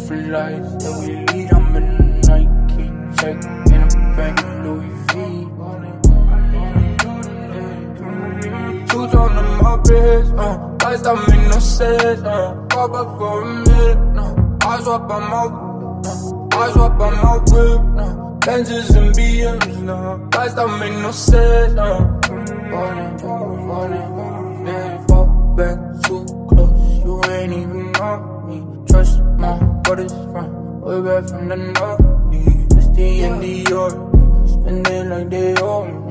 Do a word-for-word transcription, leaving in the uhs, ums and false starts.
for life that we lead. I'm in the Nike check in a bank, Louis V. Two tone on my wrist, uh, lights that make no sense, uh, pop up for a minute, uh, I swap on my, uh, I swap on my whip, uh, Benzes and B Ms, uh, lights that make no sense, uh, falling, falling, baby, fall back too close, you ain't even know me, trust my brothers from way back from the north, it's the N D R, spend it like they own me.